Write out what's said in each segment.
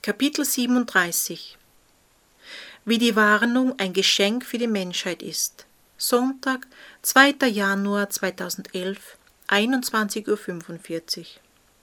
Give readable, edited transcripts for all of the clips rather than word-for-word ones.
Kapitel 37 Wie die Warnung ein Geschenk für die Menschheit ist. Sonntag, 2. Januar 2011, 21:45 Uhr.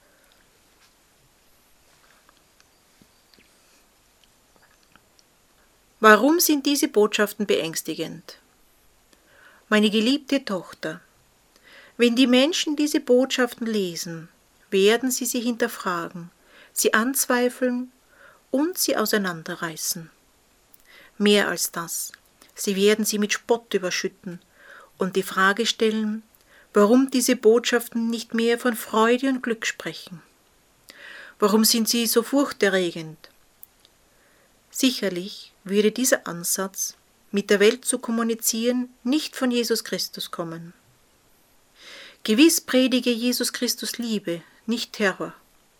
Warum sind diese Botschaften beängstigend? Meine geliebte Tochter, wenn die Menschen diese Botschaften lesen, werden sie hinterfragen, sie anzweifeln und sie auseinanderreißen. Mehr als das, sie werden sie mit Spott überschütten und die Frage stellen, warum diese Botschaften nicht mehr von Freude und Glück sprechen. Warum sind sie so furchterregend? Sicherlich würde dieser Ansatz, mit der Welt zu kommunizieren, nicht von Jesus Christus kommen. Gewiss predige Jesus Christus Liebe, nicht Terror.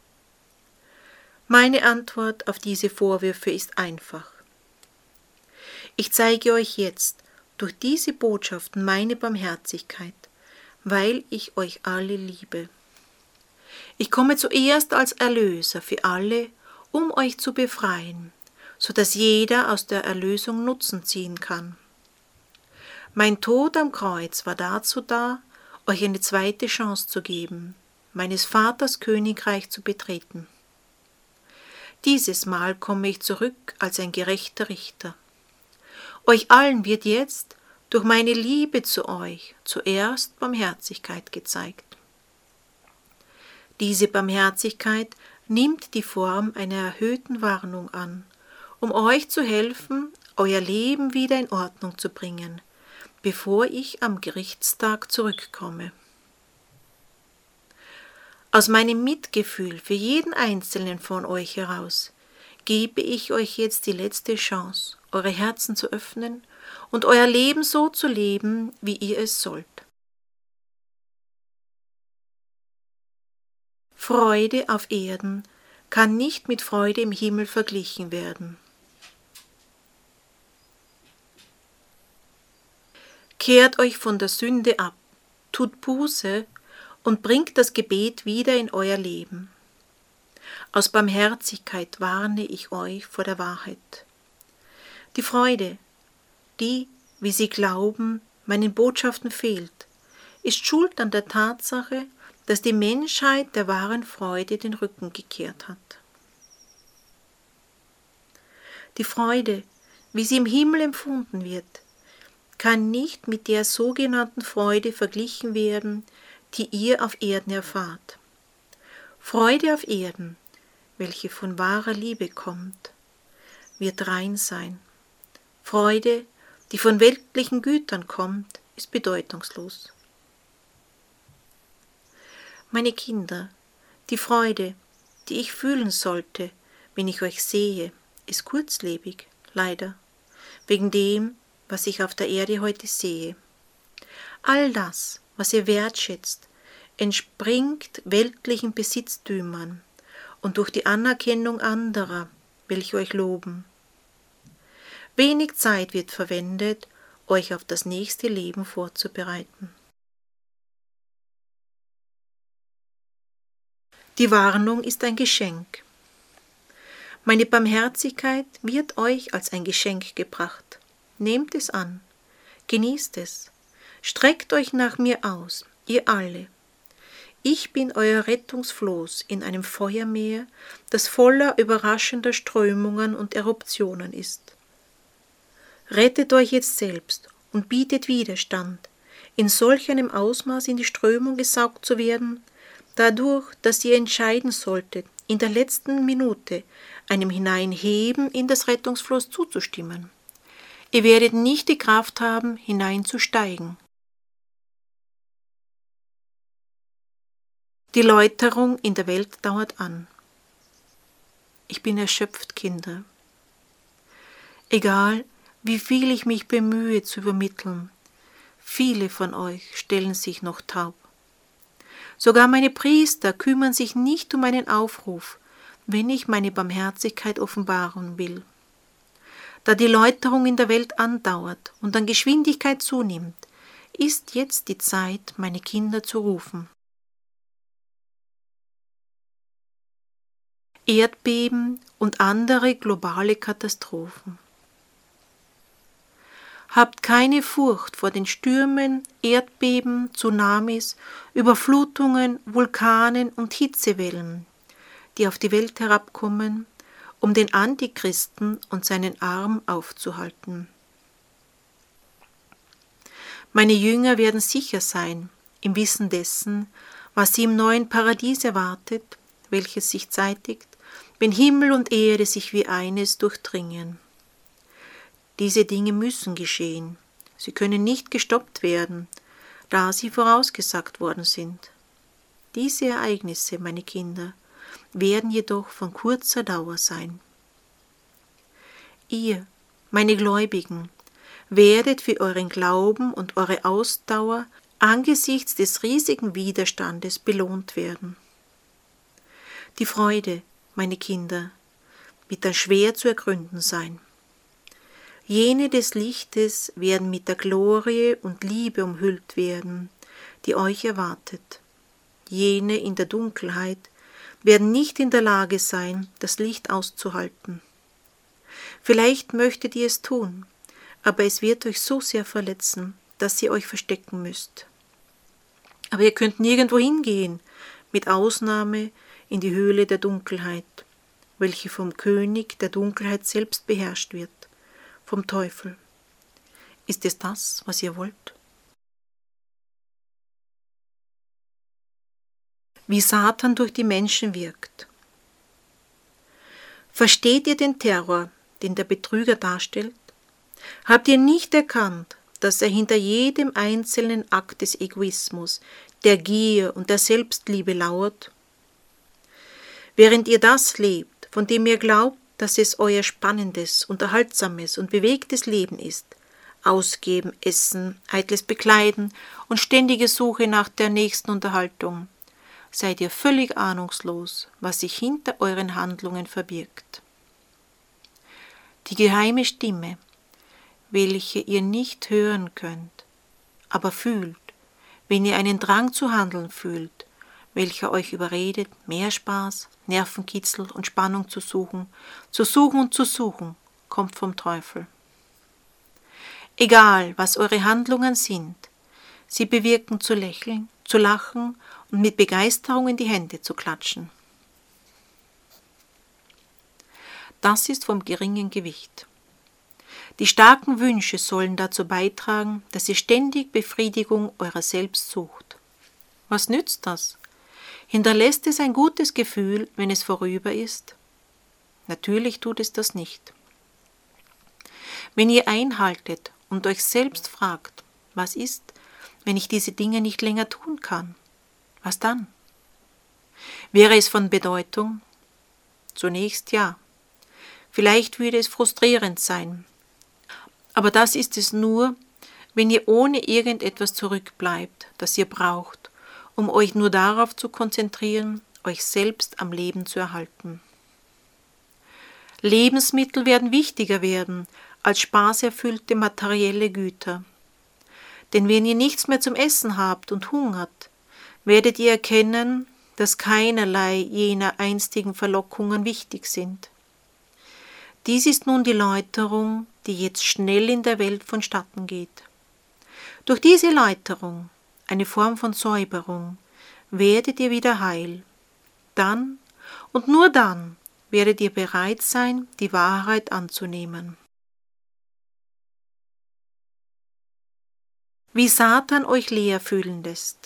Meine Antwort auf diese Vorwürfe ist einfach. Ich zeige euch jetzt durch diese Botschaften meine Barmherzigkeit, weil ich euch alle liebe. Ich komme zuerst als Erlöser für alle, um euch zu befreien, sodass jeder aus der Erlösung Nutzen ziehen kann. Mein Tod am Kreuz war dazu da, euch eine zweite Chance zu geben, meines Vaters Königreich zu betreten. Dieses Mal komme ich zurück als ein gerechter Richter. Euch allen wird jetzt durch meine Liebe zu euch zuerst Barmherzigkeit gezeigt. Diese Barmherzigkeit nimmt die Form einer erhöhten Warnung an, um euch zu helfen, euer Leben wieder in Ordnung zu bringen, bevor ich am Gerichtstag zurückkomme. Aus meinem Mitgefühl für jeden Einzelnen von euch heraus gebe ich euch jetzt die letzte Chance, eure Herzen zu öffnen und euer Leben so zu leben, wie ihr es sollt. Freude auf Erden kann nicht mit Freude im Himmel verglichen werden. Kehrt euch von der Sünde ab, tut Buße und bringt das Gebet wieder in euer Leben. Aus Barmherzigkeit warne ich euch vor der Wahrheit. Die Freude, die, wie Sie glauben, meinen Botschaften fehlt, ist schuld an der Tatsache, dass die Menschheit der wahren Freude den Rücken gekehrt hat. Die Freude, wie sie im Himmel empfunden wird, kann nicht mit der sogenannten Freude verglichen werden, die ihr auf Erden erfahrt. Freude auf Erden, welche von wahrer Liebe kommt, wird rein sein. Freude, die von weltlichen Gütern kommt, ist bedeutungslos. Meine Kinder, die Freude, die ich fühlen sollte, wenn ich euch sehe, ist kurzlebig, leider, wegen dem, was ich auf der Erde heute sehe. All das, was ihr wertschätzt, entspringt weltlichen Besitztümern und durch die Anerkennung anderer, welche euch loben. Wenig Zeit wird verwendet, euch auf das nächste Leben vorzubereiten. Die Warnung ist ein Geschenk. Meine Barmherzigkeit wird euch als ein Geschenk gebracht. Nehmt es an, genießt es, streckt euch nach mir aus, ihr alle. Ich bin euer Rettungsfloß in einem Feuermeer, das voller überraschender Strömungen und Eruptionen ist. Rettet euch jetzt selbst und bietet Widerstand, in solch einem Ausmaß in die Strömung gesaugt zu werden, dadurch, dass ihr entscheiden solltet, in der letzten Minute einem Hineinheben in das Rettungsfloß zuzustimmen. Ihr werdet nicht die Kraft haben, hineinzusteigen. Die Läuterung in der Welt dauert an. Ich bin erschöpft, Kinder. Egal, wie viel ich mich bemühe zu übermitteln, viele von euch stellen sich noch taub. Sogar meine Priester kümmern sich nicht um meinen Aufruf, wenn ich meine Barmherzigkeit offenbaren will. Da die Läuterung in der Welt andauert und an Geschwindigkeit zunimmt, ist jetzt die Zeit, meine Kinder zu rufen. Erdbeben und andere globale Katastrophen. Habt keine Furcht vor den Stürmen, Erdbeben, Tsunamis, Überflutungen, Vulkanen und Hitzewellen, die auf die Welt herabkommen, um den Antichristen und seinen Arm aufzuhalten. Meine Jünger werden sicher sein, im Wissen dessen, was sie im neuen Paradies erwartet, welches sich zeitigt, wenn Himmel und Erde sich wie eines durchdringen. Diese Dinge müssen geschehen. Sie können nicht gestoppt werden, da sie vorausgesagt worden sind. Diese Ereignisse, meine Kinder, werden jedoch von kurzer Dauer sein. Ihr, meine Gläubigen, werdet für euren Glauben und eure Ausdauer angesichts des riesigen Widerstandes belohnt werden. Die Freude, meine Kinder, wird dann schwer zu ergründen sein. Jene des Lichtes werden mit der Glorie und Liebe umhüllt werden, die euch erwartet. Jene in der Dunkelheit werden nicht in der Lage sein, das Licht auszuhalten. Vielleicht möchtet ihr es tun, aber es wird euch so sehr verletzen, dass ihr euch verstecken müsst. Aber ihr könnt nirgendwo hingehen, mit Ausnahme in die Höhle der Dunkelheit, welche vom König der Dunkelheit selbst beherrscht wird, vom Teufel. Ist es das, was ihr wollt? Wie Satan durch die Menschen wirkt. Versteht ihr den Terror, den der Betrüger darstellt? Habt ihr nicht erkannt, dass er hinter jedem einzelnen Akt des Egoismus, der Gier und der Selbstliebe lauert? Während ihr das lebt, von dem ihr glaubt, dass es euer spannendes, unterhaltsames und bewegtes Leben ist, Ausgeben, Essen, eitles Bekleiden und ständige Suche nach der nächsten Unterhaltung, seid ihr völlig ahnungslos, was sich hinter euren Handlungen verbirgt. Die geheime Stimme, welche ihr nicht hören könnt, aber fühlt, wenn ihr einen Drang zu handeln fühlt, welcher euch überredet, mehr Spaß, Nervenkitzel und Spannung zu suchen und zu suchen, kommt vom Teufel. Egal, was eure Handlungen sind, sie bewirken zu lächeln, zu lachen und mit Begeisterung in die Hände zu klatschen. Das ist vom geringen Gewicht. Die starken Wünsche sollen dazu beitragen, dass ihr ständig Befriedigung eurer selbst sucht. Was nützt das? Hinterlässt es ein gutes Gefühl, wenn es vorüber ist? Natürlich tut es das nicht. Wenn ihr einhaltet und euch selbst fragt, was ist, wenn ich diese Dinge nicht länger tun kann? Was dann? Wäre es von Bedeutung? Zunächst ja. Vielleicht würde es frustrierend sein. Aber das ist es nur, wenn ihr ohne irgendetwas zurückbleibt, das ihr braucht, um euch nur darauf zu konzentrieren, euch selbst am Leben zu erhalten. Lebensmittel werden wichtiger werden als spaßerfüllte materielle Güter. Denn wenn ihr nichts mehr zum Essen habt und hungert, werdet ihr erkennen, dass keinerlei jener einstigen Verlockungen wichtig sind. Dies ist nun die Läuterung, die jetzt schnell in der Welt vonstatten geht. Durch diese Läuterung, eine Form von Säuberung, werdet ihr wieder heil. Dann und nur dann werdet ihr bereit sein, die Wahrheit anzunehmen. Wie Satan euch leer fühlen lässt.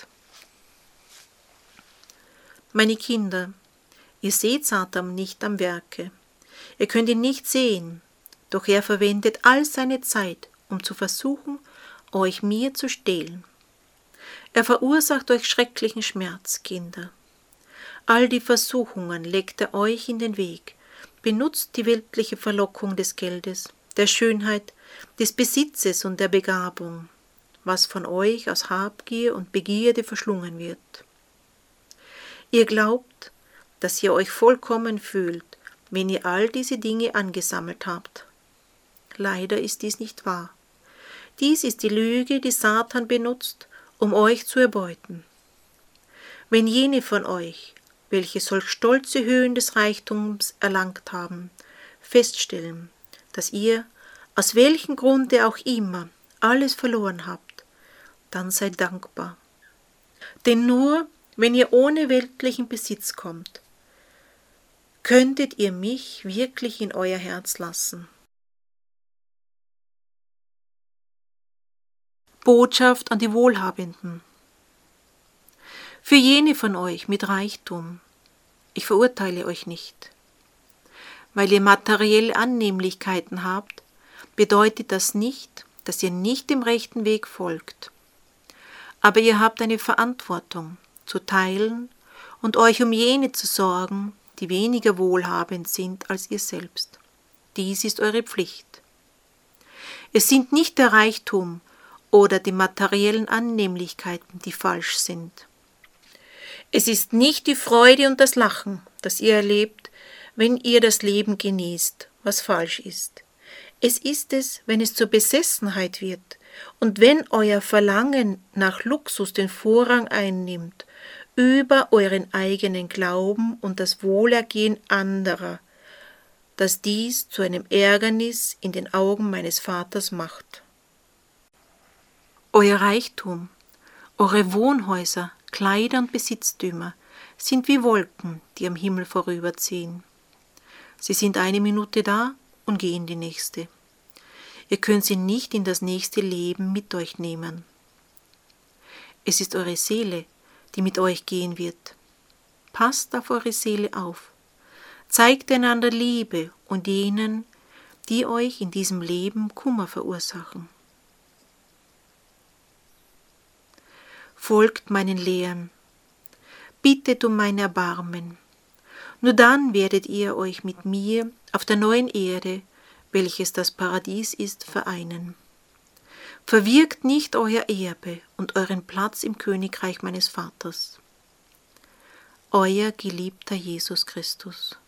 Meine Kinder, ihr seht Satan nicht am Werke. Ihr könnt ihn nicht sehen, doch er verwendet all seine Zeit, um zu versuchen, euch mir zu stehlen. Er verursacht euch schrecklichen Schmerz, Kinder. All die Versuchungen legt er euch in den Weg, benutzt die weltliche Verlockung des Geldes, der Schönheit, des Besitzes und der Begabung, was von euch aus Habgier und Begierde verschlungen wird. Ihr glaubt, dass ihr euch vollkommen fühlt, wenn ihr all diese Dinge angesammelt habt. Leider ist dies nicht wahr. Dies ist die Lüge, die Satan benutzt, um euch zu erbeuten. Wenn jene von euch, welche solch stolze Höhen des Reichtums erlangt haben, feststellen, dass ihr, aus welchem Grunde auch immer, alles verloren habt, dann seid dankbar. Denn nur, wenn ihr ohne weltlichen Besitz kommt, könntet ihr mich wirklich in euer Herz lassen. Botschaft an die Wohlhabenden. Für jene von euch mit Reichtum, ich verurteile euch nicht. Weil ihr materielle Annehmlichkeiten habt, bedeutet das nicht, dass ihr nicht dem rechten Weg folgt. Aber ihr habt eine Verantwortung, zu teilen und euch um jene zu sorgen, die weniger wohlhabend sind als ihr selbst. Dies ist eure Pflicht. Es sind nicht der Reichtum oder die materiellen Annehmlichkeiten, die falsch sind. Es ist nicht die Freude und das Lachen, das ihr erlebt, wenn ihr das Leben genießt, was falsch ist. Es ist es, wenn es zur Besessenheit wird und wenn euer Verlangen nach Luxus den Vorrang einnimmt über euren eigenen Glauben und das Wohlergehen anderer, dass dies zu einem Ärgernis in den Augen meines Vaters macht. Euer Reichtum, eure Wohnhäuser, Kleider und Besitztümer sind wie Wolken, die am Himmel vorüberziehen. Sie sind eine Minute da und gehen die nächste. Ihr könnt sie nicht in das nächste Leben mit euch nehmen. Es ist eure Seele, die mit euch gehen wird. Passt auf eure Seele auf. Zeigt einander Liebe und jenen, die euch in diesem Leben Kummer verursachen. Folgt meinen Lehren, bittet um mein Erbarmen. Nur dann werdet ihr euch mit mir auf der neuen Erde, welches das Paradies ist, vereinen. Verwirkt nicht euer Erbe und euren Platz im Königreich meines Vaters. Euer geliebter Jesus Christus.